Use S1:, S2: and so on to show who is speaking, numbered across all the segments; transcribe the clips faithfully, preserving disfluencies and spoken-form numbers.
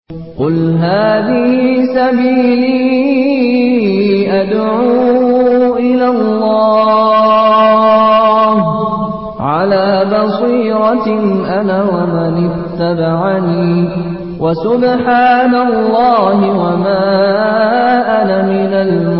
S1: قل هذه سبيلي أدعو إلى الله على بصيرة أنا ومن اتبعني وسبحان الله وما أنا من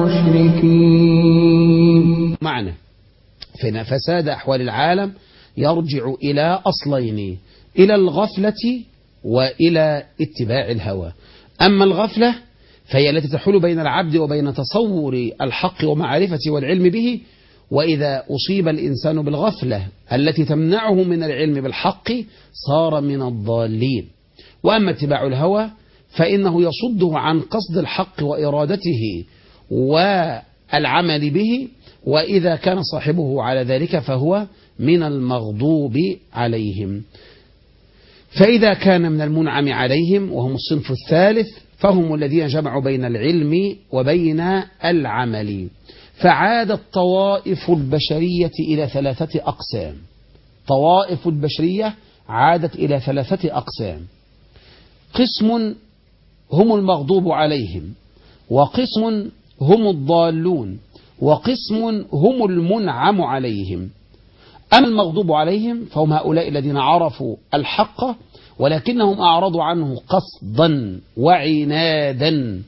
S1: المشركين.
S2: معنى فإن فساد أحوال العالم يرجع إلى أصلين: إلى الغفلة وإلى اتباع الهوى. أما الغفلة فهي التي تحول بين العبد وبين تصور الحق ومعرفته والعلم به، وإذا أصيب الإنسان بالغفلة التي تمنعه من العلم بالحق صار من الضالين. وأما اتباع الهوى فإنه يصده عن قصد الحق وإرادته والعمل به، وإذا كان صاحبه على ذلك فهو من المغضوب عليهم. فإذا كان من المنعم عليهم وهم الصنف الثالث فهم الذين جمعوا بين العلم وبين العمل. فعادت طوائف البشرية إلى ثلاثة أقسام. طوائف البشرية عادت إلى ثلاثة أقسام: قسم هم المغضوب عليهم، وقسم هم الضالون، وقسم هم المنعم عليهم. أما المغضوب عليهم فهم هؤلاء الذين عرفوا الحق ولكنهم أعرضوا عنه قصدا وعنادا،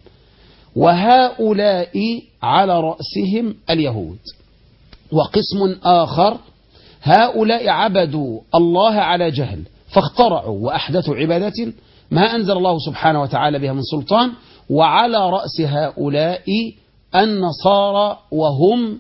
S2: وهؤلاء على رأسهم اليهود. وقسم آخر هؤلاء عبدوا الله على جهل فاخترعوا وأحدثوا عبادات ما أنزل الله سبحانه وتعالى بها من سلطان، وعلى رأس هؤلاء النصارى وهم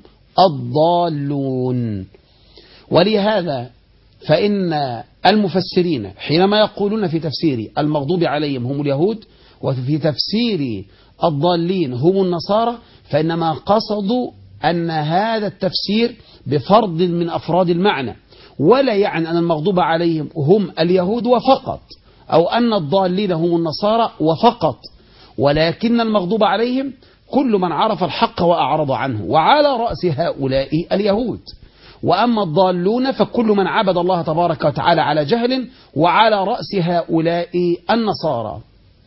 S2: الضالون. ولهذا فإن المفسرين حينما يقولون في تفسير المغضوب عليهم هم اليهود وفي تفسير الضالين هم النصارى فإنما قصدوا أن هذا التفسير بفرد من أفراد المعنى، ولا يعني أن المغضوب عليهم هم اليهود وفقط، أو أن الضالين هم النصارى وفقط، ولكن المغضوب عليهم كل من عرف الحق وأعرض عنه، وعلى رأس هؤلاء اليهود. وأما الضالون فكل من عبد الله تبارك وتعالى على جهل، وعلى رأس هؤلاء النصارى.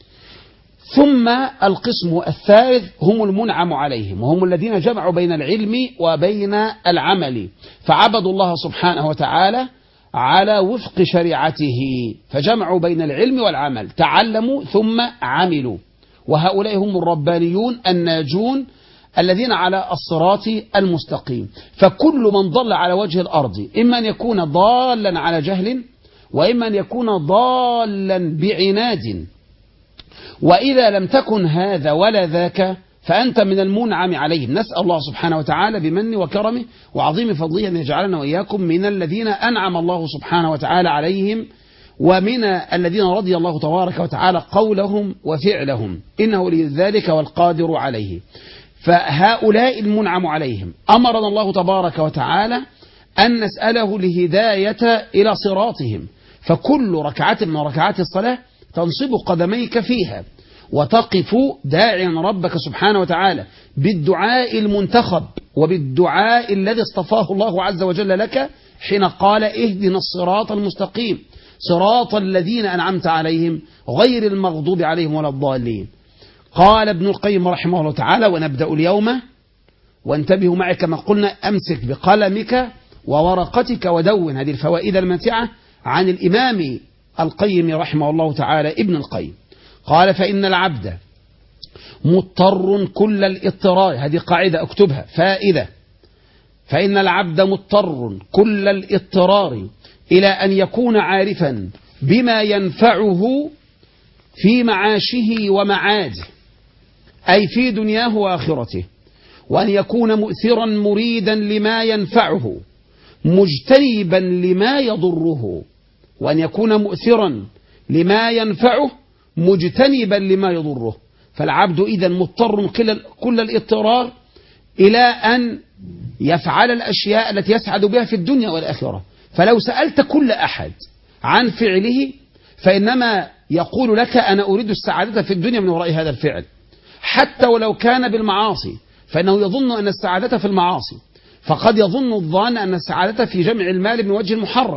S2: ثم القسم الثالث هم المنعم عليهم، وهم الذين جمعوا بين العلم وبين العمل، فعبدوا الله سبحانه وتعالى على وفق شريعته، فجمعوا بين العلم والعمل، تعلموا ثم عملوا. وهؤلاء هم الربانيون الناجون الذين على الصراط المستقيم. فكل من ضل على وجه الأرض إما أن يكون ضالا على جهل، وإما أن يكون ضالا بعناد. وإذا لم تكن هذا ولا ذاك فأنت من المنعم عليهم. نسأل الله سبحانه وتعالى بمنه وكرمه وعظيم فضله أن يجعلنا وإياكم من الذين أنعم الله سبحانه وتعالى عليهم، ومن الذين رضي الله تبارك وتعالى قولهم وفعلهم، إنه لذلك والقادر عليه. فهؤلاء المنعم عليهم أمرنا الله تبارك وتعالى أن نسأله الهداية إلى صراطهم. فكل ركعة من ركعات الصلاة تنصب قدميك فيها وتقف داعيا ربك سبحانه وتعالى بالدعاء المنتخب وبالدعاء الذي اصطفاه الله عز وجل لك حين قال: اهدنا الصراط المستقيم صراط الذين أنعمت عليهم غير المغضوب عليهم ولا الضالين. قال ابن القيم رحمه الله تعالى: ونبدأ اليوم، وانتبهوا معي كما قلنا، أمسك بقلمك وورقتك ودون هذه الفوائد الماتعة عن الإمام القيم رحمه الله تعالى ابن القيم. قال: فإن العبد مضطر كل الاضطرار، هذه قاعدة اكتبها فائدة، فإن العبد مضطر كل الاضطرار إلى أن يكون عارفا بما ينفعه في معاشه ومعاده، أي في دنياه وآخرته، وأن يكون مؤثرا مريدا لما ينفعه مجتنبا لما يضره، وأن يكون مؤثرا لما ينفعه مجتنبا لما يضره. فالعبد إذن مضطر كل الاضطرار إلى أن يفعل الأشياء التي يسعد بها في الدنيا والآخرة. فلو سألت كل أحد عن فعله فإنما يقول لك: أنا أريد السعادة في الدنيا من وراء هذا الفعل، حتى ولو كان بالمعاصي، فإنه يظن أن السعادة في المعاصي. فقد يظن الظان أن السعادة في جمع المال من وجه المحرم،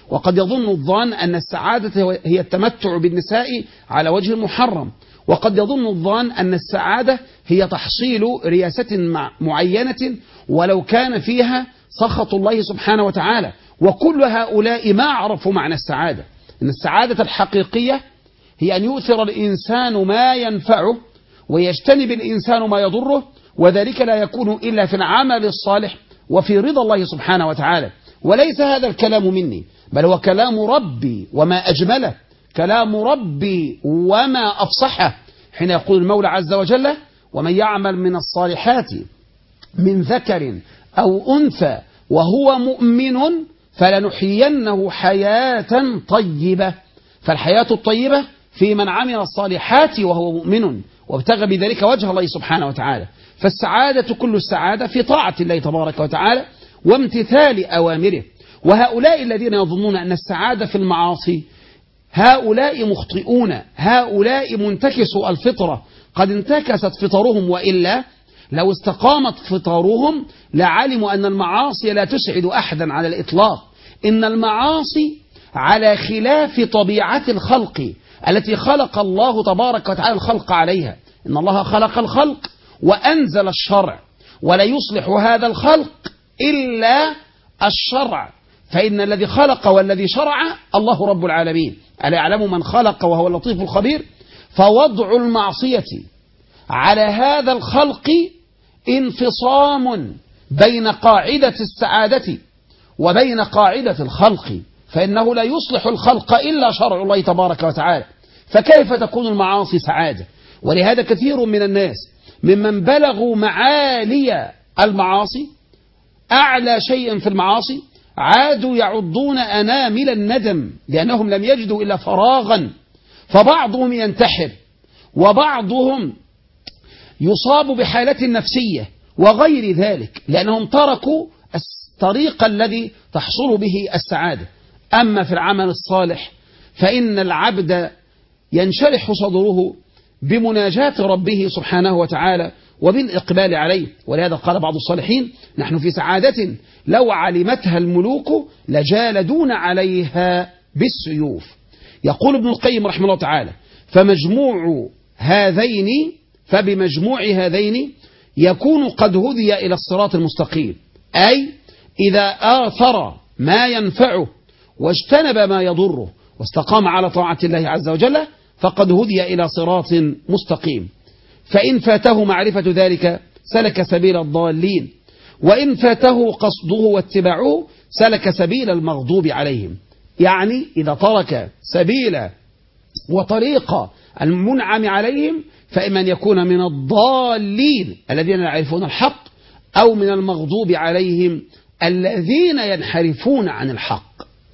S2: وقد يظن الظان أن السعادة هي التمتع بالنساء على وجه محرم، وقد يظن الظان أن السعادة هي تحصيل رياسة معينة ولو كان فيها سخط الله سبحانه وتعالى. وكل هؤلاء ما عرفوا معنى السعادة. إن السعادة الحقيقية هي أن يؤثر الإنسان ما ينفعه ويجتنب الإنسان ما يضره، وذلك لا يكون إلا في العمل الصالح وفي رضا الله سبحانه وتعالى. وليس هذا الكلام مني، بل هو كلام ربي وما أجمله، كلام ربي وما أفصحه، حين يقول المولى عز وجل: ومن يعمل من الصالحات من ذكر أو أنثى وهو مؤمن فلنحيينه حياة طيبة. فالحياة الطيبة في من عمل الصالحات وهو مؤمن وابتغى بذلك وجه الله سبحانه وتعالى. فالسعادة كل السعادة في طاعة الله تبارك وتعالى وامتثال أوامره. وهؤلاء الذين يظنون أن السعادة في المعاصي هؤلاء مخطئون، هؤلاء منتكسوا الفطرة، قد انتكست فطرهم، وإلا لو استقامت فطرهم لعلموا أن المعاصي لا تسعد أحدا على الإطلاق. إن المعاصي على خلاف طبيعة الخلق التي خلق الله تبارك وتعالى الخلق عليها. إن الله خلق الخلق وأنزل الشرع، ولا يصلح هذا الخلق إلا الشرع، فإن الذي خلق والذي شرع الله رب العالمين. ألا يعلم من خلق وهو اللطيف الخبير؟ فوضع المعصية على هذا الخلق انفصام بين قاعدة السعادة وبين قاعدة الخلق، فإنه لا يصلح الخلق إلا شرع الله تبارك وتعالى. فكيف تكون المعاصي سعادة؟ ولهذا كثير من الناس ممن بلغوا معالي المعاصي، أعلى شيء في المعاصي، عادوا يعضون أنامل الندم لأنهم لم يجدوا إلا فراغا. فبعضهم ينتحر، وبعضهم يصاب بحالة نفسية وغير ذلك، لأنهم تركوا الطريق الذي تحصل به السعادة. أما في العمل الصالح فإن العبد ينشرح صدره بمناجاة ربه سبحانه وتعالى وبالإقبال عليه. ولهذا قال بعض الصالحين: نحن في سعادة لو علمتها الملوك لجالدون عليها بالسيوف. يقول ابن القيم رحمه الله تعالى: فمجموع هذين فبمجموع هذين يكون قد هدي إلى الصراط المستقيم، أي إذا آثر ما ينفعه واجتنب ما يضره واستقام على طاعة الله عز وجل فقد هدي إلى صراط مستقيم. فإن فاته معرفة ذلك سلك سبيل الضالين، وإن فاته قصده واتباعه سلك سبيل المغضوب عليهم. يعني إذا ترك سبيل وطريق المنعم عليهم فإما أن يكون من الضالين الذين لا يعرفون الحق، أو من المغضوب عليهم الذين ينحرفون عن الحق.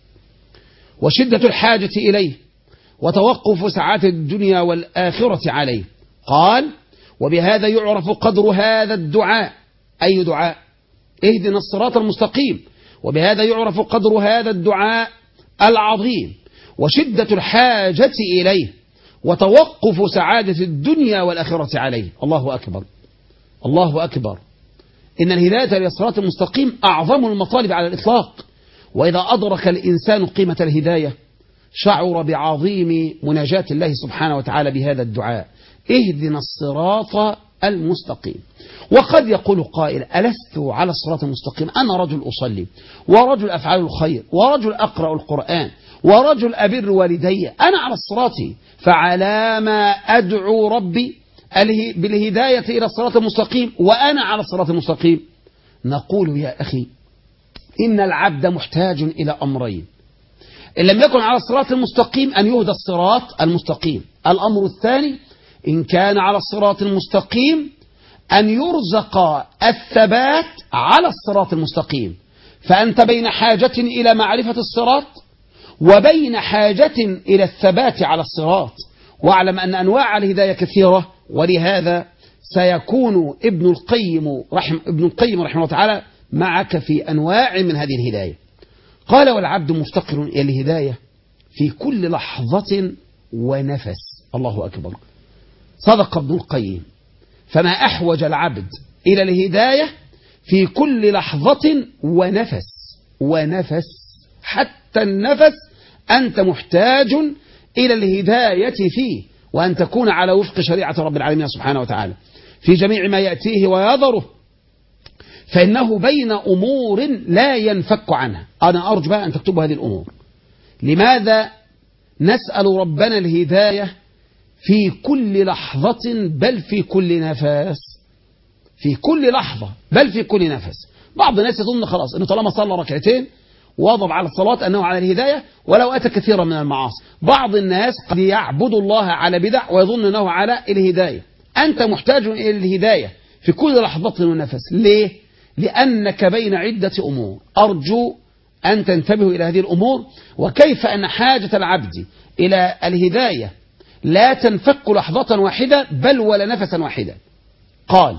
S2: وشدة الحاجة إليه وتوقف سعادة الدنيا والآخرة عليه. قال: وبهذا يعرف قدر هذا الدعاء. أي دعاء؟ اهدنا الصراط المستقيم. وبهذا يعرف قدر هذا الدعاء العظيم وشدة الحاجة إليه وتوقف سعادة الدنيا والآخرة عليه. الله أكبر، الله أكبر. إن الهداية للصراط المستقيم أعظم المطالب على الإطلاق. وإذا أدرك الإنسان قيمة الهداية شعر بعظيم مناجاة الله سبحانه وتعالى بهذا الدعاء: اهدنا الصراط المستقيم. وقد يقول قائل: ألست على الصراط المستقيم؟ أنا رجل أصلي، ورجل أفعل الخير، ورجل أقرأ القرآن، ورجل أبر والدي، أنا على الصراط، فعلى ما أدعو ربي بالهداية إلى الصراط المستقيم وأنا على الصراط المستقيم؟ نقول: يا أخي، إن العبد محتاج إلى أمرين: إن لم يكن على الصراط المستقيم أن يهدى الصراط المستقيم. الأمر الثاني: إن كان على الصراط المستقيم أن يرزق الثبات على الصراط المستقيم. فأنت بين حاجة إلى معرفة الصراط وبين حاجة إلى الثبات على الصراط. واعلم أن أنواع الهداية كثيرة، ولهذا سيكون ابن القيم رحم ابن القيم رحمه الله تعالى معك في أنواع من هذه الهداية. قال: والعبد مفتقر إلى الهداية في كل لحظة ونفس. الله أكبر. صدق ابن القيم. فما أحوج العبد إلى الهداية في كل لحظة ونفس ونفس حتى حتى النفس أنت محتاج إلى الهداية فيه، وأن تكون على وفق شريعة رب العالمين سبحانه وتعالى في جميع ما يأتيه ويضره، فإنه بين أمور لا ينفك عنها. أنا أرجو بقى أن تكتبوا هذه الأمور. لماذا نسأل ربنا الهداية في كل لحظة بل في كل نفس؟ في كل لحظة بل في كل نفس. بعض الناس يظن خلاص أنه طالما صلى ركعتين واظب على الصلاة أنه على الهداية ولو أتى كثيرا من المعاصي. بعض الناس قد يعبد الله على بدع ويظن أنه على الهداية. أنت محتاج إلى الهداية في كل لحظة ونفس. ليه؟ لأنك بين عدة أمور. أرجو أن تنتبهوا إلى هذه الأمور، وكيف أن حاجة العبد إلى الهداية لا تنفك لحظة واحدة بل ولا نفسا واحدا. قال: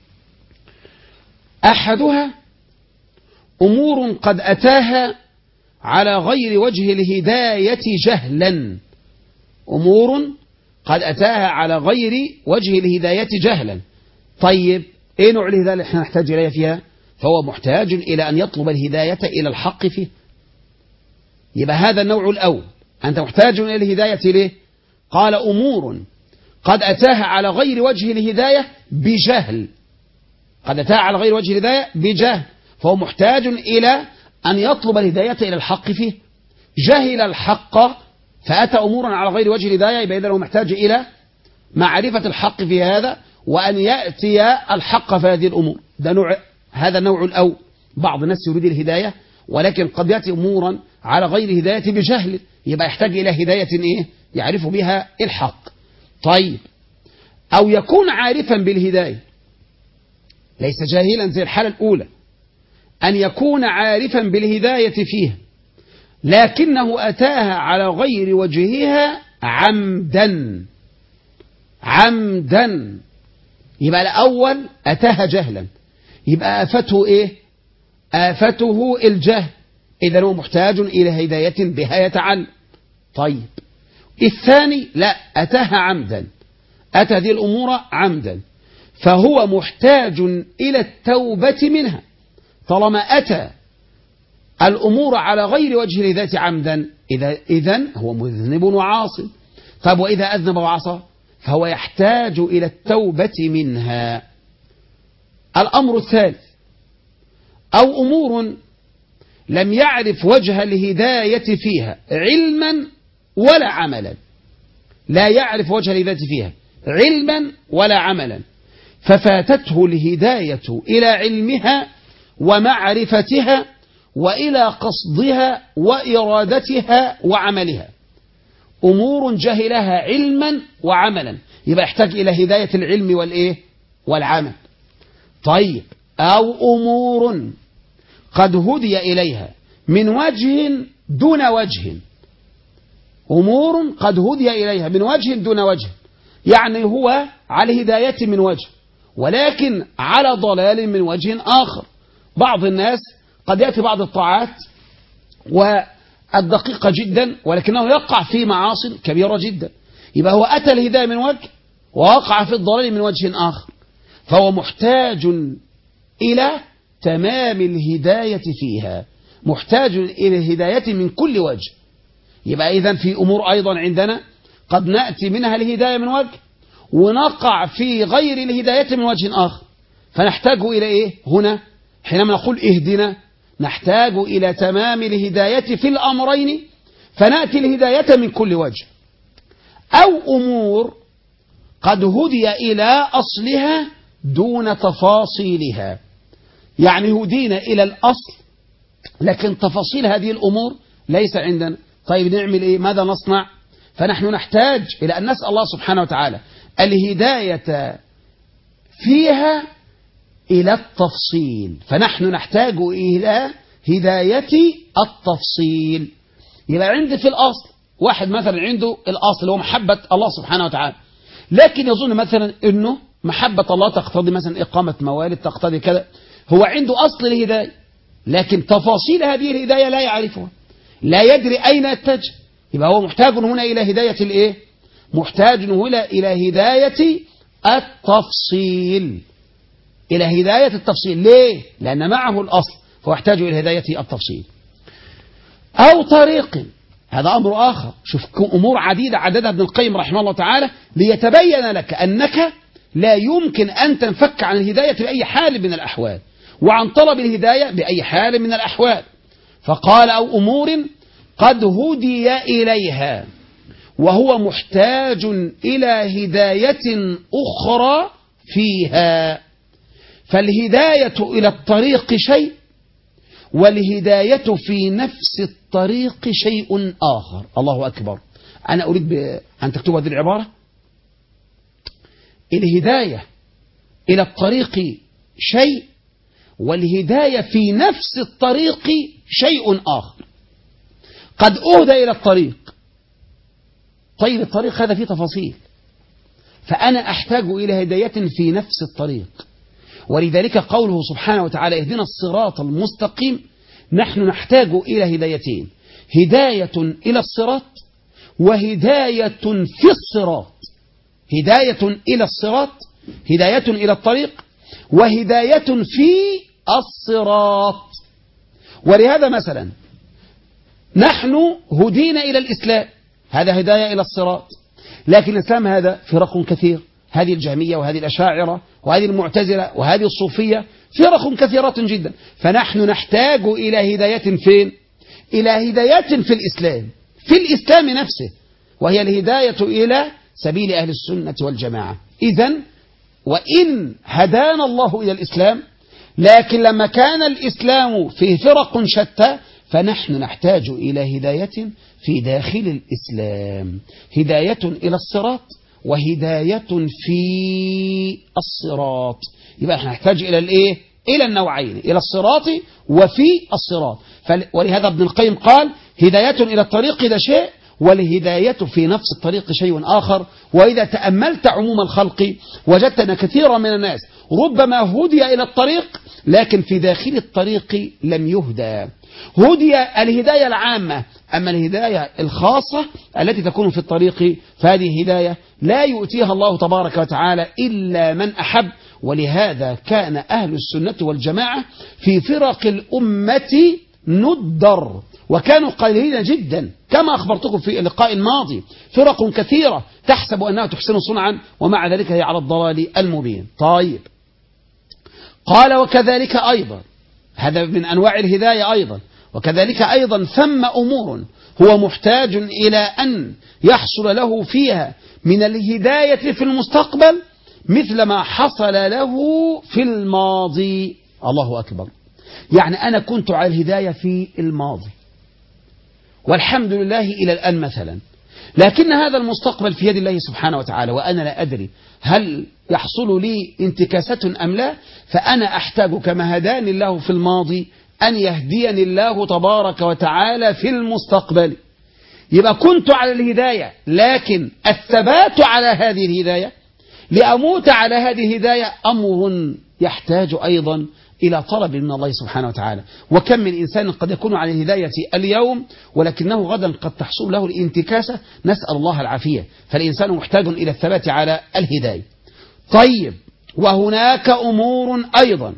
S2: أحدها أمور قد أتاها على غير وجه الهداية جهلا. أمور قد أتاها على غير وجه الهداية جهلا. طيب إيه نوع الهداية اللي احنا نحتاج إليها فيها؟ فهو محتاج إلى أن يطلب الهداية إلى الحق فيه. يبقى هذا النوع الأول. أنت محتاج إلى الهداية ليه؟ قال: أمور قد أتاها على غير وجه الهداية بجهل. قد أتاها على غير وجه الهداية بجهل، فهو محتاج إلى أن يطلب الهداية إلى الحق فيه. جهل الحق فأتى أمورا على غير وجه الهداية، يبقى إذا هو محتاج إلى معرفة الحق في هذا وأن يأتي الحق في هذه الأمور. ده نوع، هذا النوع الأول. بعض الناس يريد الهداية ولكن قد يأتي أمورا على غير الهداية بجهل، يبقى يحتاج إلى هداية إيه؟ يعرف بها الحق. طيب، أو يكون عارفا بالهداية ليس جاهلا زي الحالة الأولى، أن يكون عارفا بالهداية فيها لكنه أتاها على غير وجهها عمدا. عمدا يبقى الأول أتاها جهلا، يبقى آفته إيه؟ آفته الجهل، إذن هو محتاج إلى هداية بها يتعلم. طيب، الثاني لا، أتاها عمدا، أتى هذه الأمور عمدا، فهو محتاج إلى التوبة منها. طالما أتى الأمور على غير وجه الهداية عمدا، إذا إذن هو مذنب وعاصي. طيب، وإذا أذنب وعصى فهو يحتاج إلى التوبة منها. الأمر الثالث، أو أمور لم يعرف وجه الهداية فيها علما ولا عملا. لا يعرف وجه الهداية فيها علما ولا عملا، ففاتته الهداية إلى علمها ومعرفتها وإلى قصدها وإرادتها وعملها. أمور جهلها علما وعملا، يبقى يحتاج إلى هداية العلم والإيه؟ والعمل. طيب، أو أمور قد هدي إليها من وجه دون وجه. أمور قد هدي إليها من وجه دون وجه، يعني هو على هداية من وجه ولكن على ضلال من وجه آخر. بعض الناس قد يأتي بعض الطاعات والدقيقة جدا ولكنه يقع في معاصي كبيرة جدا، يبقى هو أتى الهداية من وجه ووقع في الضلال من وجه آخر، فهو محتاج إلى تمام الهداية فيها، محتاج إلى الهداية من كل وجه. يبقى إذن في أمور أيضا عندنا قد نأتي منها الهداية من وجه ونقع في غير الهداية من وجه آخر، فنحتاج إلى إيه هنا؟ حينما نقول اهدنا نحتاج إلى تمام الهداية في الأمرين، فنأتي الهداية من كل وجه. أو أمور قد هدي إلى أصلها دون تفاصيلها، يعني هدينا إلى الأصل لكن تفاصيل هذه الأمور ليس عندنا. طيب نعمل إيه؟ ماذا نصنع؟ فنحن نحتاج إلى أن نسأل الله سبحانه وتعالى الهداية فيها إلى التفصيل، فنحن نحتاج إلى هداية التفصيل. يبقى عندي في الأصل واحد مثلا عنده الأصل هو محبة الله سبحانه وتعالى، لكن يظن مثلا أنه محبة الله تقتضي مثلا إقامة موالد، تقتضي كذا، هو عنده أصل الهداية لكن تفاصيل هذه الهداية لا يعرفها، لا يدري أين يتجه. يبقى هو محتاج هنا إلى هداية الإيه؟ محتاج هنا إلى هداية التفصيل، إلى هداية التفصيل. ليه؟ لأن معه الأصل فهو يحتاج إلى هداية التفصيل. أو طريق، هذا أمر آخر. شوف أمور عديدة عددها ابن القيم رحمه الله تعالى ليتبين لك أنك لا يمكن أن تنفك عن الهداية بأي حال من الأحوال، وعن طلب الهداية بأي حال من الأحوال. فقال أو أمور قد هدي إليها وهو محتاج إلى هداية أخرى فيها. فالهداية إلى الطريق شيء، والهداية في نفس الطريق شيء آخر. الله أكبر. أنا أريد أن تكتب هذه العبارة: الهداية إلى الطريق شيء، والهداية في نفس الطريق شيء آخر. قد أهدى إلى الطريق، طيب الطريق هذا فيه تفاصيل، فأنا أحتاج إلى هداية في نفس الطريق. ولذلك قوله سبحانه وتعالى اهدنا الصراط المستقيم، نحن نحتاج إلى هدايتين: هداية إلى الصراط وهداية في الصراط. هداية إلى الصراط، هداية إلى الطريق، وهداية في الصراط. ولهذا مثلا نحن هدينا إلى الإسلام، هذا هداية إلى الصراط، لكن الإسلام هذا فرق كثير، هذه الجهمية وهذه الأشاعرة وهذه المعتزلة وهذه الصوفية، فرق كثيرة جدا. فنحن نحتاج إلى هداية فين؟ إلى هداية في الإسلام، في الإسلام نفسه، وهي الهداية إلى سبيل أهل السنة والجماعة. إذن وإن هدانا الله إلى الإسلام، لكن لما كان الإسلام فيه فرق شتى، فنحن نحتاج إلى هداية في داخل الإسلام، هداية إلى الصراط وهداية في الصراط. يبقى احنا نحتاج إلى الإيه؟ إلى النوعين، إلى الصراط وفي الصراط. ولهذا ابن القيم قال هداية إلى الطريق ده شيء، والهداية في نفس الطريق شيء آخر. وإذا تأملت عموم الخلق وجدت أن كثيرا من الناس ربما هدي إلى الطريق، لكن في داخل الطريق لم يهدى. هدي الهداية العامة، أما الهداية الخاصة التي تكون في الطريق فهذه هداية لا يؤتيها الله تبارك وتعالى إلا من أحب. ولهذا كان أهل السنة والجماعة في فرق الأمة ندر، وكانوا قليلين جدا، كما أخبرتكم في اللقاء الماضي. فرق كثيرة تحسب أنها تحسن صنعا، ومع ذلك هي على الضلال المبين. طيب، قال وكذلك أيضا، هذا من أنواع الهداية أيضا، وكذلك أيضا ثم أمور هو محتاج إلى أن يحصل له فيها من الهداية في المستقبل مثل ما حصل له في الماضي. الله أكبر. يعني أنا كنت على الهداية في الماضي والحمد لله إلى الآن مثلا، لكن هذا المستقبل في يد الله سبحانه وتعالى، وأنا لا أدري هل يحصل لي انتكاسة أم لا. فأنا أحتاج كما هداني الله في الماضي أن يهديني الله تبارك وتعالى في المستقبل. يبقى كنت على الهداية، لكن الثبات على هذه الهداية لأموت على هذه الهداية أمر يحتاج أيضا إلى طلب من الله سبحانه وتعالى. وكم من إنسان قد يكون على الهداية اليوم ولكنه غدا قد تحصل له الانتكاسة، نسأل الله العافية. فالإنسان محتاج إلى الثبات على الهداية. طيب، وهناك أمور أيضا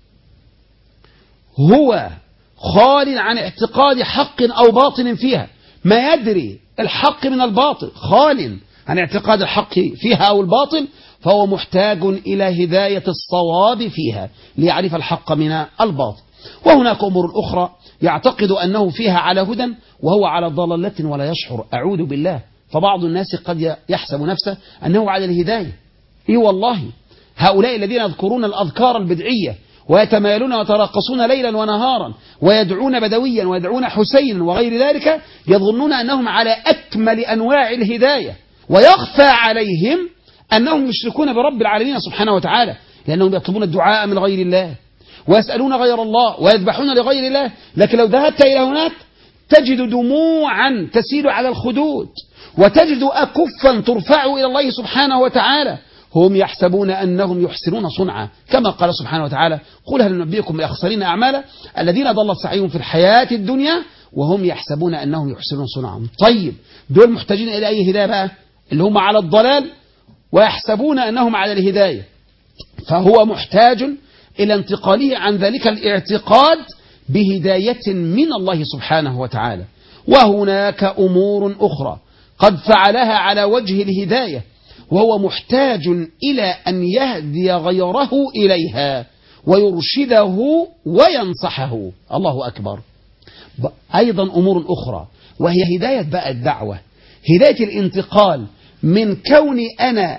S2: هو خال عن اعتقاد حق أو باطل فيها، ما يدري الحق من الباطل، خال عن اعتقاد الحق فيها أو الباطل، فهو محتاج إلى هداية الصواب فيها ليعرف الحق من الباطل. وهناك أمور أخرى يعتقد أنه فيها على هدى وهو على ضلالة ولا يشعر، أعوذ بالله. فبعض الناس قد يحسب نفسه أنه على الهداية. إيه والله، هؤلاء الذين يذكرون الأذكار البدعية ويتمايلون ويتراقصون ليلا ونهارا ويدعون بدويا ويدعون حسين وغير ذلك، يظنون أنهم على أكمل أنواع الهداية، ويخفى عليهم أنهم يشركون برب العالمين سبحانه وتعالى، لأنهم يطلبون الدعاء من غير الله ويسألون غير الله ويذبحون لغير الله. لكن لو ذهبت إلى هناك تجد دموعا تسيل على الخدود، وتجد أكفا ترفع إلى الله سبحانه وتعالى. هم يحسبون أنهم يحسنون صنعا، كما قال سبحانه وتعالى قل هل ننبئكم بالأخسرين أعمالا الذين ضل سعيهم في الحياة الدنيا وهم يحسبون أنهم يحسنون صنعا. طيب، دول محتاجين إلى أي هداية بقى؟ اللي هم على الضلال ويحسبون أنهم على الهداية، فهو محتاج إلى انتقاله عن ذلك الاعتقاد بهداية من الله سبحانه وتعالى. وهناك أمور أخرى قد فعلها على وجه الهداية وهو محتاج إلى أن يهدي غيره إليها ويرشده وينصحه. الله أكبر. أيضا أمور أخرى وهي هداية بقى الدعوة، هداية الانتقال من كوني أنا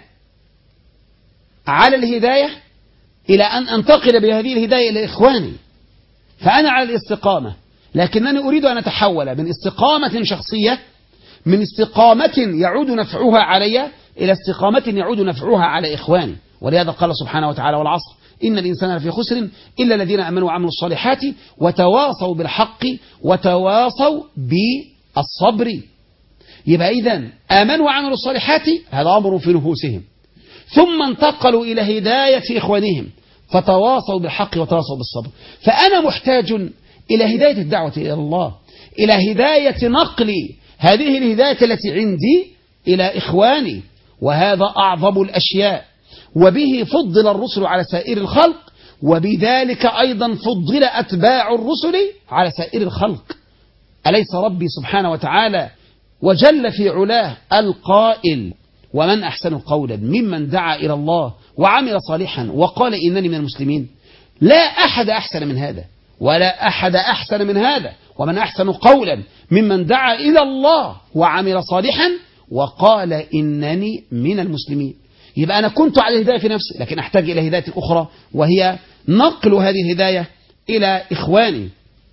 S2: على الهداية إلى أن أنتقل بهذه الهداية إلى إخواني. فأنا على الاستقامة، لكنني أريد أن أتحول من استقامة شخصية، من استقامة يعود نفعها علي، إلى استقامة يعود نفعها على إخواني. ولهذا قال سبحانه وتعالى: والعصر إن الإنسان لفي خسر إلا الذين آمنوا وعملوا الصالحات وتواصوا بالحق وتواصوا بالصبر. يبقى إذن آمنوا وعملوا الصالحات هذا أمر في نفوسهم، ثم انتقلوا إلى هداية إخوانهم فتواصوا بالحق وتواصوا بالصبر. فأنا محتاج إلى هداية الدعوة إلى الله، إلى هداية نقل هذه الهداية التي عندي إلى إخواني، وهذا أعظم الأشياء. وبه فضل الرسل على سائر الخلق، وبذلك أيضا فضل أتباع الرسل على سائر الخلق. أليس ربي سبحانه وتعالى وجل في علاه القائل: ومن أحسن قولا ممن دعا إلى الله وعمل صالحا وقال إنني من المسلمين؟ لا أحد أحسن من هذا، ولا أحد أحسن من هذا. ومن أحسن قولا ممن دعا إلى الله وعمل صالحا وقال إنني من المسلمين. يبقى أنا كنت على الهداية في نفسي، لكن أحتاج إلى هداية أخرى وهي نقل هذه الهداية إلى إخواني.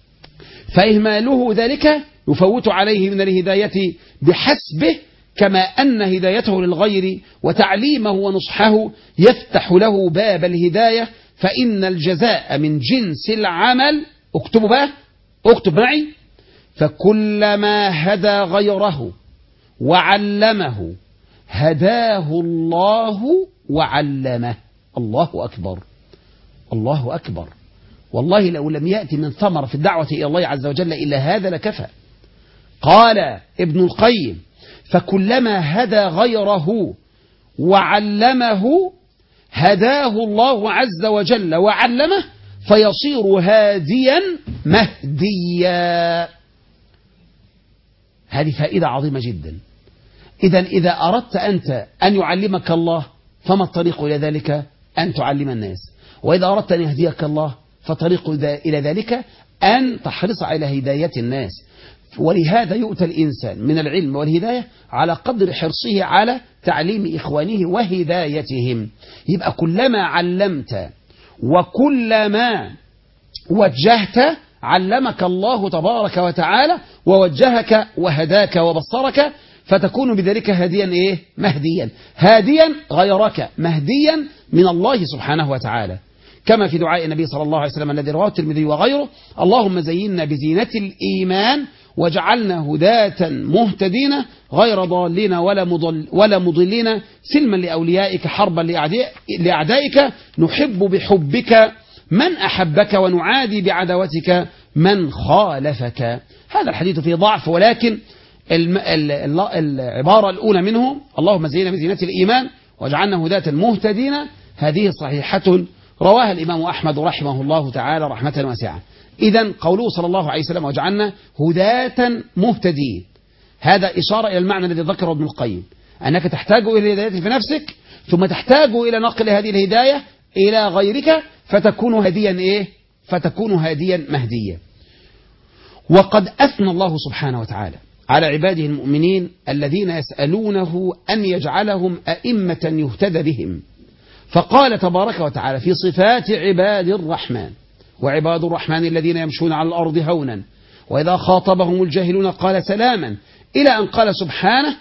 S2: فإهماله ذلك يفوت عليه من الهداية بحسبه، كما أن هدايته للغير وتعليمه ونصحه يفتح له باب الهداية، فإن الجزاء من جنس العمل. اكتبوا بقى، اكتب معي: فكلما هدى غيره وعلمه هداه الله وعلمه. الله أكبر، الله أكبر. والله لو لم يأتي من ثمرة في الدعوة إلى الله عز وجل إلا هذا لكفى. قال ابن القيم: فكلما هدى غيره وعلمه هداه الله عز وجل وعلمه فيصير هاديا مهديا. هذه فائدة عظيمة جدا. إذن إذا أردت أنت أن يعلمك الله فما الطريق إلى ذلك؟ أن تعلم الناس. وإذا أردت أن يهديك الله فطريق إلى ذلك أن تحرص على هداية الناس. ولهذا يؤتى الإنسان من العلم والهداية على قدر حرصه على تعليم إخوانه وهدايتهم. يبقى كلما علمت وكلما وجهت علمك الله تبارك وتعالى ووجهك وهداك وبصرك، فتكون بذلك هاديا إيه؟ مهديا. هاديا غيرك، مهديا من الله سبحانه وتعالى، كما في دعاء النبي صلى الله عليه وسلم الذي رواه الترمذي وغيره: اللهم زينا بزينة الإيمان وجعلنا هداة مهتدين غير ضالين ولا مضل ولا مضلين، سلما لأوليائك حربا لأعدائك، نحب بحبك من أحبك ونعادي بعداوتك من خالفك. هذا الحديث فيه ضعف، ولكن العبارة الأولى منه: اللهم زينا بزينة الإيمان وجعلنا هداة مهتدين، هذه صحيحة رواها الإمام أحمد رحمه الله تعالى رحمة واسعة. إذن قوله صلى الله عليه وسلم وجعلنا هداة مهتدين، هذا إشارة إلى المعنى الذي ذكره ابن القيم، أنك تحتاج إلى الهداية في نفسك، ثم تحتاج إلى نقل هذه الهداية إلى غيرك، فتكون هاديا إيه؟ فتكون هاديا مهديا. وقد أثنى الله سبحانه وتعالى على عباده المؤمنين الذين يسألونه أن يجعلهم أئمة يهتدى بهم، فقال تبارك وتعالى في صفات عباد الرحمن: وعباد الرحمن الذين يمشون على الأرض هونا وإذا خاطبهم الجاهلون قال سلاما، إلى أن قال سبحانه: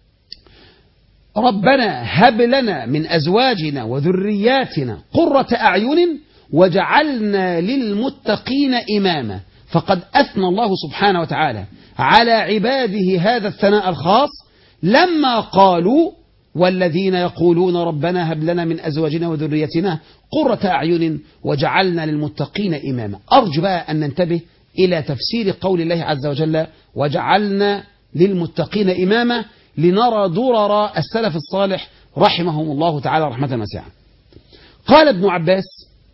S2: ربنا هب لنا من أزواجنا وذرياتنا قرة أعين وجعلنا للمتقين إماما. فقد أثنى الله سبحانه وتعالى على عباده هذا الثناء الخاص لما قالوا: والذين يقولون ربنا هب لنا من أزواجنا وذريتنا قرة أعين وجعلنا للمتقين إماما. أرجو بقى أن ننتبه إلى تفسير قول الله عز وجل: وجعلنا للمتقين إماما، لنرى درر السلف الصالح رحمهم الله تعالى رحمة واسعة. قال ابن عباس: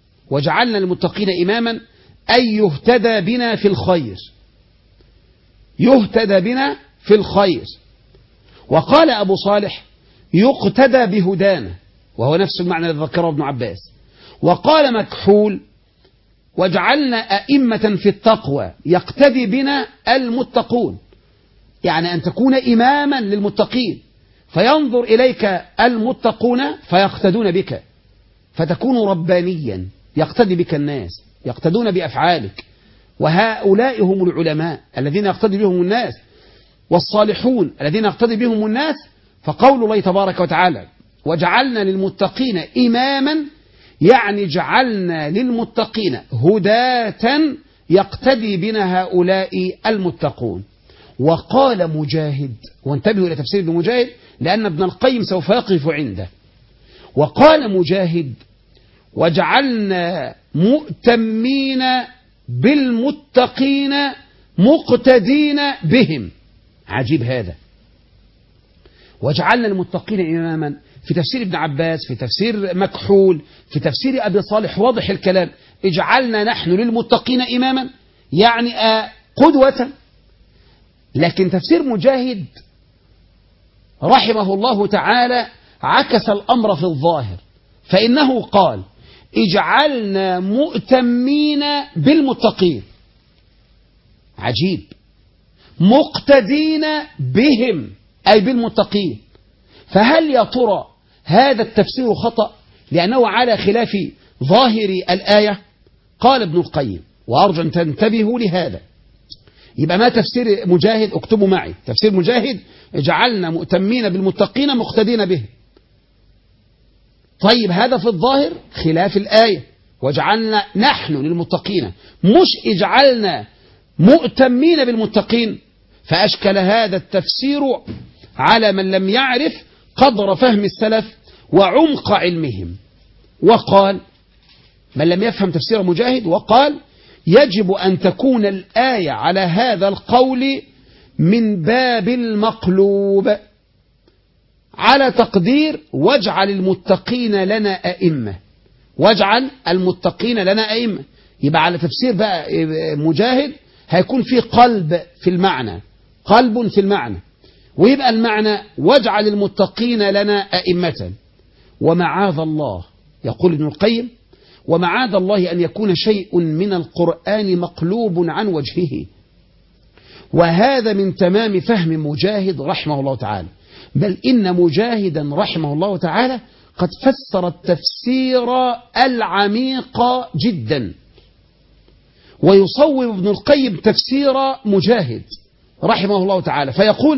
S2: وجعلنا للمتقين إماما أي يهتدى بنا في الخير. يهتدى بنا في الخير. وقال أبو صالح يقتدى بهدانا، وهو نفس المعنى الذي ذكره ابن عباس. وقال مكحول واجعلنا أئمة في التقوى يقتدي بنا المتقون، يعني أن تكون إماما للمتقين فينظر إليك المتقون فيقتدون بك، فتكون ربانيا يقتدي بك الناس، يقتدون بأفعالك. وهؤلاء هم العلماء الذين يقتدي بهم الناس، والصالحون الذين يقتدي بهم الناس. فقول الله تبارك وتعالى وجعلنا للمتقين إماما، يعني جعلنا للمتقين هداة يقتدي بنا هؤلاء المتقون. وقال مجاهد، وانتبهوا إلى تفسير ابن مجاهد لأن ابن القيم سوف يقف عنده. وقال مجاهد وجعلنا مؤتمين بالمتقين مقتدين بهم. عجيب هذا، وجعلنا المتقين إماما. في تفسير ابن عباس، في تفسير مكحول، في تفسير أبي صالح واضح الكلام، اجعلنا نحن للمتقين إماما يعني قدوة. لكن تفسير مجاهد رحمه الله تعالى عكس الأمر في الظاهر، فإنه قال اجعلنا مؤتمين بالمتقين. عجيب، مقتدين بهم أي بالمتقين. فهل يا ترى هذا التفسير خطأ لأنه على خلاف ظاهر الآية؟ قال ابن القيم، وأرجو أن تنتبهوا لهذا. يبقى ما تفسير مجاهد؟ اكتبوا معي تفسير مجاهد جعلنا مؤتمين بالمتقين مقتدين به. طيب هذا في الظاهر خلاف الآية، وجعلنا نحن للمتقين، مش اجعلنا مؤتمين بالمتقين. فأشكل هذا التفسير على من لم يعرف قدر فهم السلف وعمق علمهم. وقال من لم يفهم تفسير مجاهد، وقال يجب أن تكون الآية على هذا القول من باب المقلوب، على تقدير واجعل المتقين لنا أئمة، واجعل المتقين لنا أئمة. يبقى على تفسير بقى مجاهد هيكون في قلب في المعنى، قلب في المعنى، ويبقى المعنى واجعل المتقين لنا أئمة. ومعاذ الله، يقول ابن القيم ومعاذ الله أن يكون شيء من القرآن مقلوب عن وجهه، وهذا من تمام فهم مجاهد رحمه الله تعالى. بل إن مجاهدا رحمه الله تعالى قد فسر التفسير العميق جدا. ويصوب ابن القيم تفسير مجاهد رحمه الله تعالى فيقول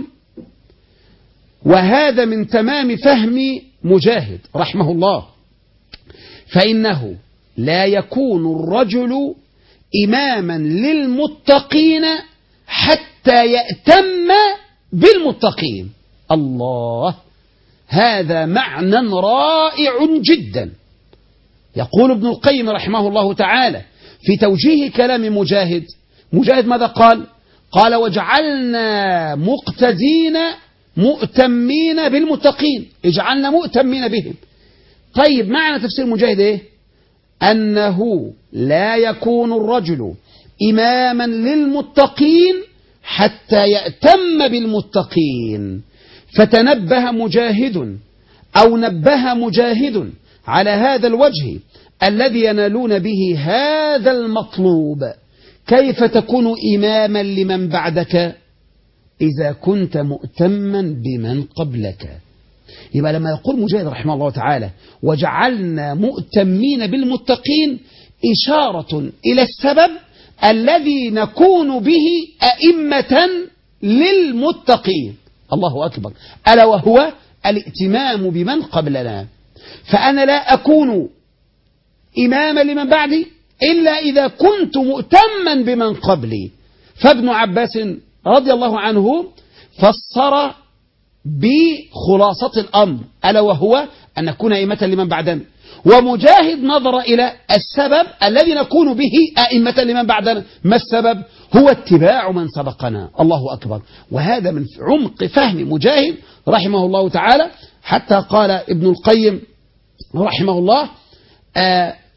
S2: وهذا من تمام فهم مجاهد رحمه الله، فإنه لا يكون الرجل إماما للمتقين حتى يأتم بالمتقين. الله، هذا معنى رائع جدا. يقول ابن القيم رحمه الله تعالى في توجيه كلام مجاهد، مجاهد ماذا قال؟ قال وجعلنا مقتدين مؤتمين بالمتقين، اجعلنا مؤتمين بهم. طيب معنى تفسير مجاهد ايه؟ أنه لا يكون الرجل إماما للمتقين حتى يأتم بالمتقين. فتنبه مجاهد أو نبه مجاهد على هذا الوجه الذي ينالون به هذا المطلوب. كيف تكون إماما لمن بعدك إذا كنت مؤتما بمن قبلك؟ يبقى لما يقول مجاهد رحمه الله تعالى وجعلنا مؤتمين بالمتقين، إشارة إلى السبب الذي نكون به أئمة للمتقين. الله أكبر، ألا وهو الائتمام بمن قبلنا. فأنا لا أكون إماما لمن بعدي إلا إذا كنت مؤتما بمن قبلي. فابن عباس رضي الله عنه فسر بخلاصة الأمر، ألا وهو أن نكون أئمة لمن بعدنا. ومجاهد نظر إلى السبب الذي نكون به أئمة لمن بعدنا. ما السبب؟ هو اتباع من سبقنا. الله أكبر. وهذا من عمق فهم مجاهد رحمه الله تعالى، حتى قال ابن القيم رحمه الله آه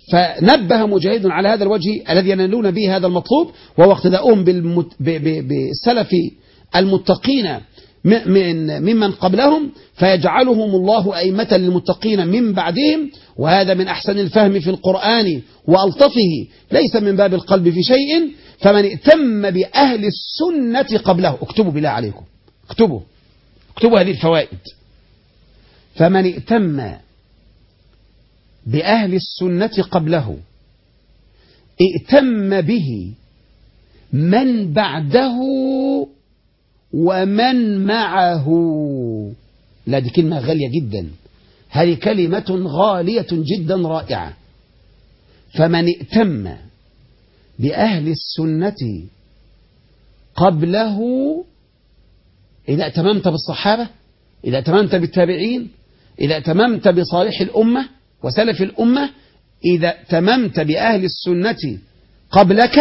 S2: فنبه مجاهد على هذا الوجه الذي ينالون به هذا المطلوب، وهو اقتداؤهم بالسلف المتقين من ممن قبلهم، فيجعلهم الله أئمة للمتقين من بعدهم. وهذا من أحسن الفهم في القرآن وألطفه، ليس من باب القلب في شيء. فمن ائتم بأهل السنة قبله، اكتبوا بالله عليكم، اكتبوا اكتبوا هذه الفوائد. فمن ائتم بأهل السنة قبله ائتم به من بعده ومن معه. لا، دي كلمة غالية جدا، هذه كلمة غالية جدا رائعة. فمن ائتم بأهل السنة قبله، إذا اتممت بالصحابة، إذا اتممت بالتابعين، إذا اتممت بصالح الأمة وسلف الأمة، إذا اتممت بأهل السنة قبلك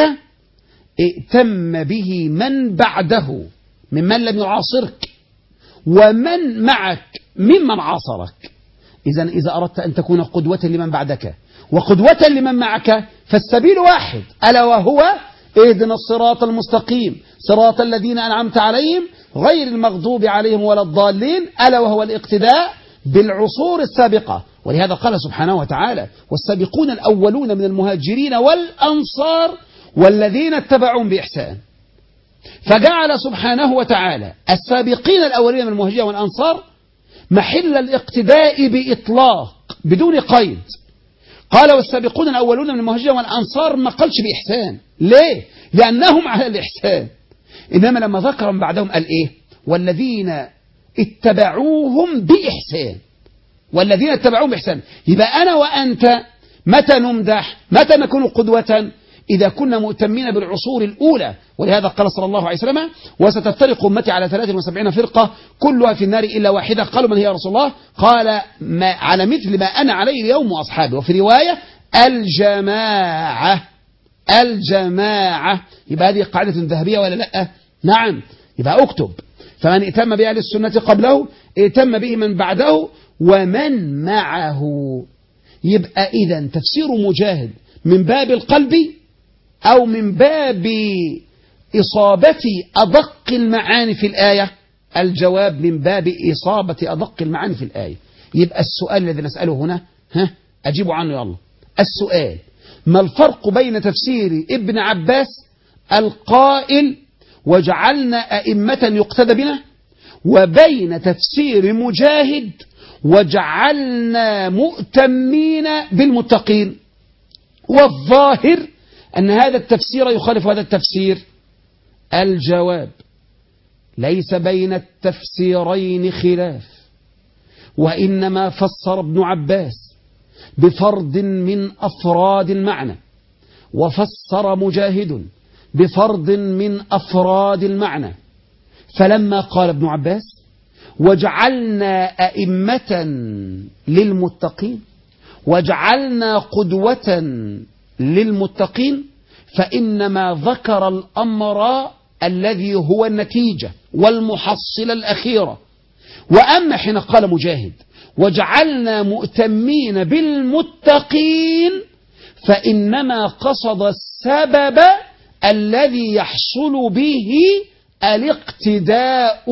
S2: ائتم به من بعده ممن لم يعاصرك ومن معك ممن عاصرك. إذا إذا أردت أن تكون قدوة لمن بعدك وقدوة لمن معك فالسبيل واحد، ألا وهو اهدنا الصراط المستقيم صراط الذين أنعمت عليهم غير المغضوب عليهم ولا الضالين، ألا وهو الاقتداء بالعصور السابقة. ولهذا قال سبحانه وتعالى: والسابقون الأولون من المهاجرين والأنصار والذين اتبعهم بإحسان. فجعل سبحانه وتعالى السابقين الأولين من المهاجرين والأنصار محل الاقتداء بإطلاق بدون قيد. قال والسابقون الأولون من المهاجرين والأنصار، ما قالش بإحسان. ليه؟ لأنهم على الإحسان. إنما لما ذكر من بعدهم قال إيه؟ والذين اتبعوهم بإحسان، والذين اتبعوهم بإحسان. يبقى أنا وأنت متى نمدح، متى نكون قدوة؟ إذا كنا مؤتمين بالعصور الأولى. ولهذا قال صلى الله عليه وسلم: وستفترق أمتي على ثلاث وسبعين فرقة كلها في النار إلا واحدة. قالوا: من هي يا رسول الله؟ قال: ما على مثل ما أنا عليه اليوم وأصحابي. وفي رواية: الجماعة. الجماعة. يبقى هذه قاعدة ذهبية ولا لا؟ نعم. يبقى اكتب: فمن ائتم بأهل السنة قبله ائتم به من بعده ومن معه. يبقى إذا تفسير مجاهد من باب القلب أو من باب إصابة أدق المعاني في الآية؟ الجواب من باب إصابة أدق المعاني في الآية. يبقى السؤال الذي نسأله هنا، ها أجيبوا عنه يلا. السؤال: ما الفرق بين تفسير ابن عباس القائل وجعلنا أئمة يقتدى بنا، وبين تفسير مجاهد وجعلنا مؤتمين بالمتقين؟ والظاهر أن هذا التفسير يخالف هذا التفسير. الجواب: ليس بين التفسيرين خلاف، وإنما فسر ابن عباس بفرد من أفراد المعنى، وفسر مجاهد بفرد من أفراد المعنى. فلما قال ابن عباس وجعلنا أئمة للمتقين وجعلنا قدوة للمتقين، فإنما ذكر الأمر الذي هو النتيجة والمحصلة الأخيرة. وأما حين قال مجاهد وجعلنا مؤتمين بالمتقين، فإنما قصد السبب الذي يحصل به الاقتداء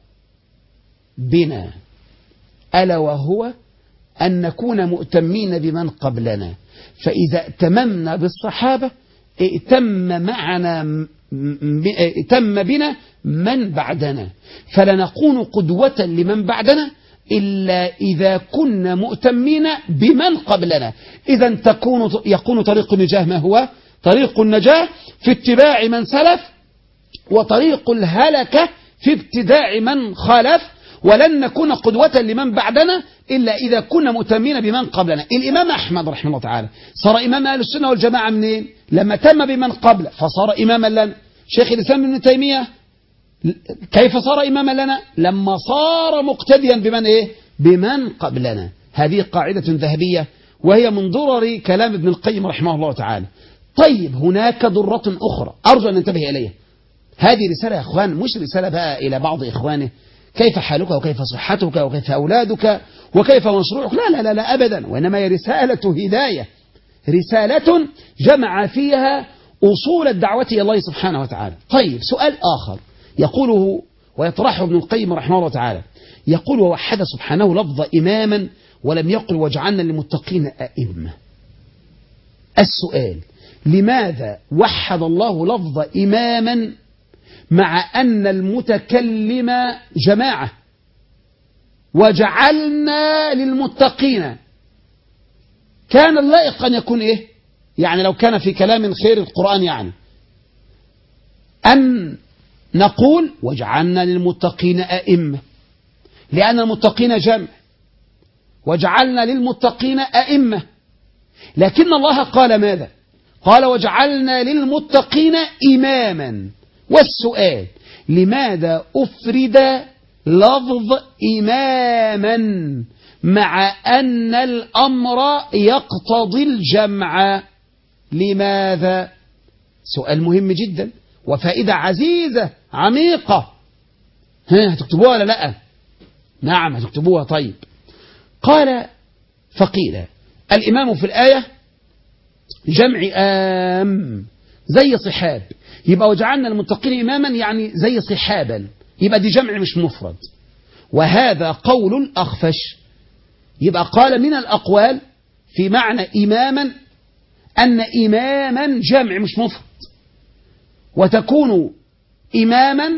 S2: بنا، ألا وهو أن نكون مؤتمين بمن قبلنا. فإذا ائتممنا بالصحابة ائتم معنا ائتم بنا من بعدنا، فلا نكون قدوة لمن بعدنا إلا إذا كنا مؤتمين بمن قبلنا. إذا تكون يكون طريق النجاة ما هو؟ طريق النجاة في اتباع من سلف، وطريق الهلكة في ابتداع من خالف. ولن نكون قدوة لمن بعدنا إلا إذا كنا مؤتمين بمن قبلنا. الإمام أحمد رحمه الله تعالى صار إمام أهل السنة والجماعة منين؟ لما تم بمن قبل فصار إماما لنا. شيخ الإسلام ابن تيمية كيف صار إماما لنا؟ لما صار مقتديا بمن إيه؟ بمن قبلنا. هذه قاعدة ذهبية، وهي من ضرر كلام ابن القيم رحمه الله تعالى. طيب، هناك ضرة أخرى أرجو أن ننتبه إليها. هذه رسالة يا أخوان، مش رسالة بقى إلى بعض إخوانه كيف حالك وكيف صحتك وكيف أولادك وكيف مشروعك، لا لا لا, لا أبدا، وإنما هي رسالة هداية رسالة جمع فيها أصول الدعوة إلى الله سبحانه وتعالى. طيب سؤال آخر يقوله ويطرحه ابن القيم رحمه الله تعالى، يقول ووحد سبحانه لفظ إماما ولم يقل وجعلنا للمتقين أئمة. السؤال: لماذا وحد الله لفظ إماما مع أن المتكلم جماعة وجعلنا للمتقين؟ كان اللائق أن يكون إيه؟ يعني لو كان في كلام خير القرآن يعني أن نقول وجعلنا للمتقين أئمة، لأن المتقين جمع، وجعلنا للمتقين أئمة. لكن الله قال ماذا؟ قال وجعلنا للمتقين إماما. والسؤال: لماذا أفرد لفظ إماما مع أن الأمر يقتضي الجمع؟ لماذا؟ سؤال مهم جدا وفائدة عزيزة عميقة. ها هتكتبوها ولا لا؟ نعم هتكتبوها. طيب، قال فقيل الإمام في الآية جمع آم زي صحاب، يبقى وجعلنا المتقين إماما يعني زي صحابا، يبقى دي جمع مش مفرد، وهذا قول الأخفش. يبقى قال من الأقوال في معنى إماما أن إماما جمع مش مفرد، وتكون إماما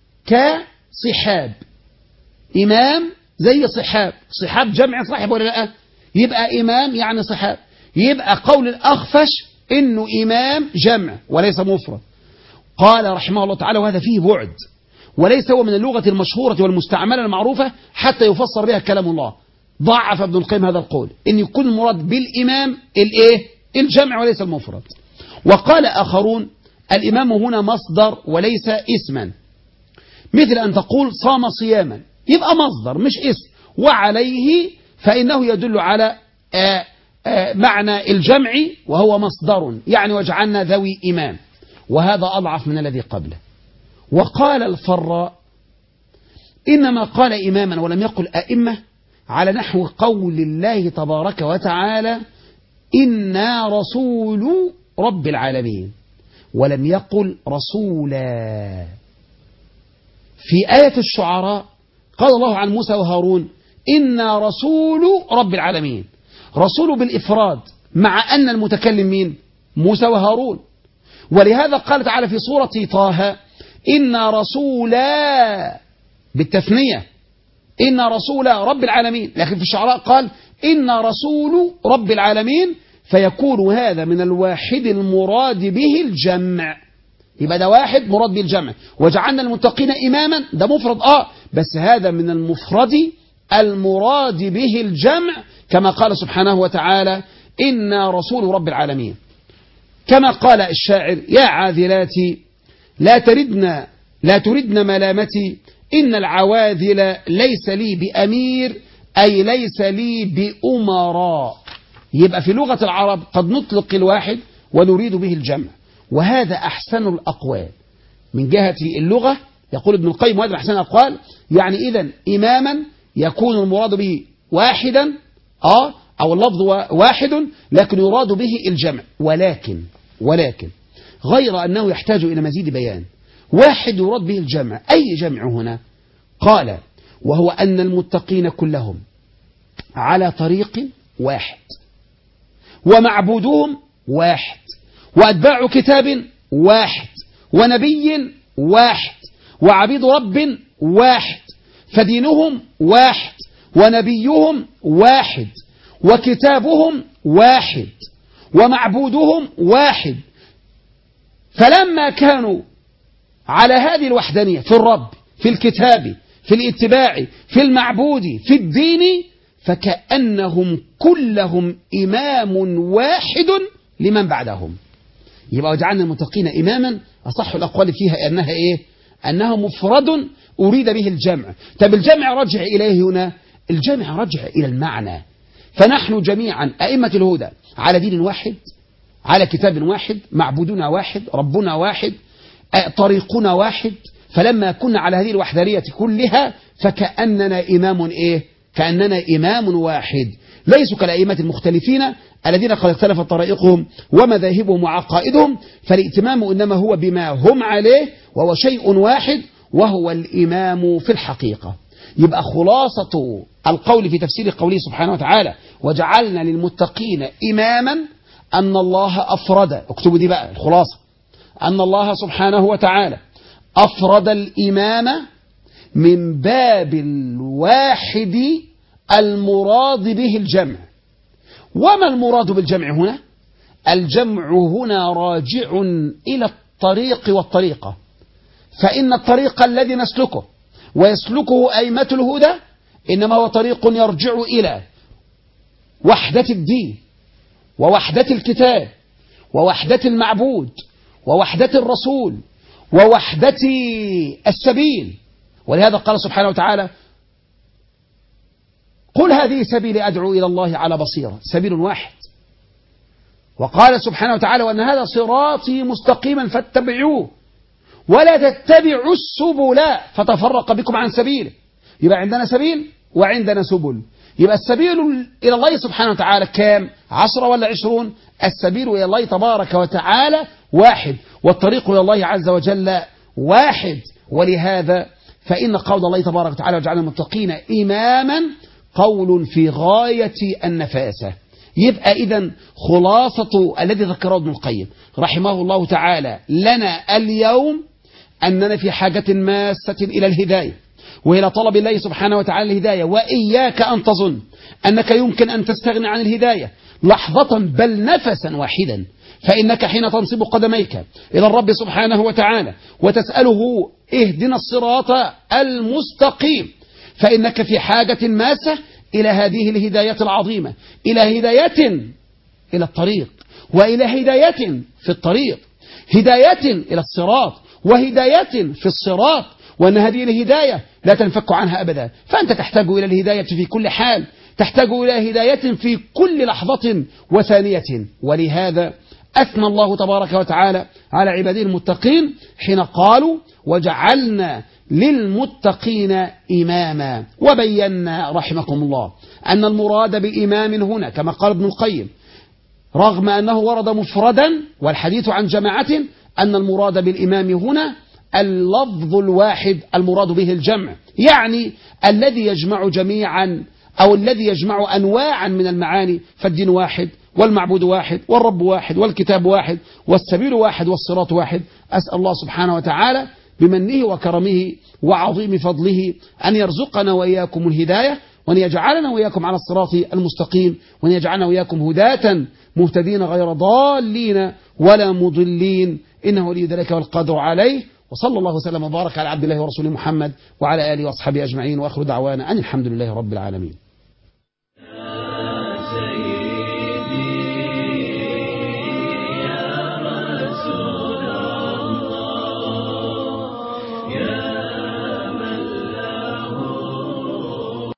S2: كصحاب. إمام زي صحاب، صحاب جمع صاحب ولا لا؟ يبقى إمام يعني صحاب. يبقى قول الأخفش إنه إمام جمع وليس مفرد. قال رحمه الله تعالى وهذا فيه بعد، وليس هو من اللغة المشهورة والمستعملة المعروفة حتى يفسر بها كلام الله. ضعف ابن القيم هذا القول، إن يكون المراد بالإمام الإيه؟ الجمع وليس المفرد. وقال آخرون الإمام هنا مصدر وليس اسما، مثل أن تقول صام صياما، يبقى مصدر مش اسم، وعليه فإنه يدل على آآ آآ معنى الجمع وهو مصدر، يعني وجعلنا ذوي إمام، وهذا أضعف من الذي قبله. وقال الفراء إنما قال إماما ولم يقل أئمة على نحو قول الله تبارك وتعالى إنا رسول رب العالمين، ولم يقل رسولا. في آية الشعراء قال الله عن موسى وهارون إنا رسول رب العالمين، رسول بالإفراد مع أن المتكلم مين؟ موسى وهارون. ولهذا قال تعالى في سورة طه إنا رسولا بالتثنية، إنا رسول رب العالمين، لكن في الشعراء قال إنا رسول رب العالمين، فيكون هذا من الواحد المراد به الجمع. يبقى ده واحد مراد به الجمع. وجعلنا المتقين إماما ده مفرد آه بس هذا من المفرد المراد به الجمع، كما قال سبحانه وتعالى إنا رسول رب العالمين. كما قال الشاعر يا عاذلاتي لا تردن لا تردن ملامتي، إن العواذل ليس لي بأمير، أي ليس لي بأمراء. يبقى في لغة العرب قد نطلق الواحد ونريد به الجمع، وهذا أحسن الأقوال من جهة اللغة. يقول ابن القيم وهذا أحسن الأقوال، يعني إذن إماما يكون المراد به واحدا آه أو اللفظ واحد لكن يراد به الجمع، ولكن ولكن غير أنه يحتاج إلى مزيد بيان. واحد يراد به الجمع، أي جمع هنا؟ قال وهو أن المتقين كلهم على طريق واحد، ومعبودهم واحد، وأتباع كتاب واحد، ونبي واحد، وعبيد رب واحد، فدينهم واحد، ونبيهم واحد، وكتابهم واحد، ومعبودهم واحد. فلما كانوا على هذه الوحدانية في الرب، في الكتاب، في الاتباع، في المعبود، في الدين، فكأنهم كلهم إمام واحد لمن بعدهم. يبقى وجعلنا المتقين إماما أصح الأقوال فيها أنها إيه؟ أنها مفرد أريد به الجمع. طب الجمع رجع إليه هنا؟ الجمع رجع إلى المعنى. فنحن جميعا أئمة الهدى على دين واحد، على كتاب واحد، معبودنا واحد، ربنا واحد، طريقنا واحد. فلما كنا على هذه الوحدانية كلها فكأننا إمام إيه؟ كأننا إمام واحد. ليسوا كالأئمة المختلفين الذين قد اختلفت طرائقهم ومذاهبهم وعقائدهم، فالائتمام إنما هو بما هم عليه وهو شيء واحد وهو الإمام في الحقيقة. يبقى خلاصة القول في تفسير قوله سبحانه وتعالى وجعلنا للمتقين إماما أن الله أفرد، اكتبوا دي بقى الخلاصة، أن الله سبحانه وتعالى أفرد الإمام من باب الواحد المراد به الجمع. وما المراد بالجمع هنا؟ الجمع هنا راجع إلى الطريق والطريقة، فإن الطريق الذي نسلكه ويسلكه أئمة الهدى إنما هو طريق يرجع إلى وحدة الدين ووحدة الكتاب ووحدة المعبود ووحدة الرسول ووحدة السبيل. ولهذا قال سبحانه وتعالى قل هذه سبيلي أدعو إلى الله على بصيرة، سبيل واحد. وقال سبحانه وتعالى وأن هذا صراطي مستقيما فاتبعوه ولا تتبعوا السبل فتفرق بكم عن سبيله. يبقى عندنا سبيل وعندنا سبل. يبقى السبيل إلى الله سبحانه وتعالى كام؟ عشرة ولا عشرون؟ السبيل إلى الله تبارك وتعالى واحد، والطريق إلى الله عز وجل واحد. ولهذا فإن قول الله تبارك وتعالى وجعلنا المتقين إماما قول في غاية النفاسة. يبقى إذن خلاصة الذي ذكره ابن القيم رحمه الله تعالى لنا اليوم أننا في حاجة ماسة إلى الهداية وإلى طلب الله سبحانه وتعالى الهداية، وإياك أن تظن أنك يمكن أن تستغني عن الهداية لحظة بل نفسا واحدا، فإنك حين تنصب قدميك إلى الرب سبحانه وتعالى وتسأله اهدنا الصراط المستقيم فإنك في حاجة ماسة إلى هذه الهداية العظيمة، إلى هداية إلى الطريق وإلى هداية في الطريق، هداية إلى الصراط وهداية في الصراط، وأن هذه الهداية لا تنفك عنها أبدا. فأنت تحتاج إلى الهداية في كل حال، تحتاج إلى هداية في كل لحظة وثانية. ولهذا أثنى الله تبارك وتعالى على عباده المتقين حين قالوا وجعلنا للمتقين إماما. وبينا رحمكم الله أن المراد بإمام هنا كما قال ابن القيم رغم أنه ورد مفردا والحديث عن جماعة أن المراد بالإمام هنا اللفظ الواحد المراد به الجمع، يعني الذي يجمع جميعا أو الذي يجمع أنواعا من المعاني، فالدين واحد والمعبود واحد والرب واحد والكتاب واحد والسبيل واحد والصراط واحد. أسأل الله سبحانه وتعالى بمنه وكرمه وعظيم فضله أن يرزقنا وإياكم الهداية وأن يجعلنا وإياكم على الصراط المستقيم وأن يجعلنا وإياكم هداة مهتدين غير ضالين ولا مضلين، إنه ولي ذلك والقادر عليه. وصلى الله وسلم وبارك على عبد الله ورسوله محمد وعلى آله وأصحابه أجمعين، وآخر دعوانا أن الحمد لله رب العالمين.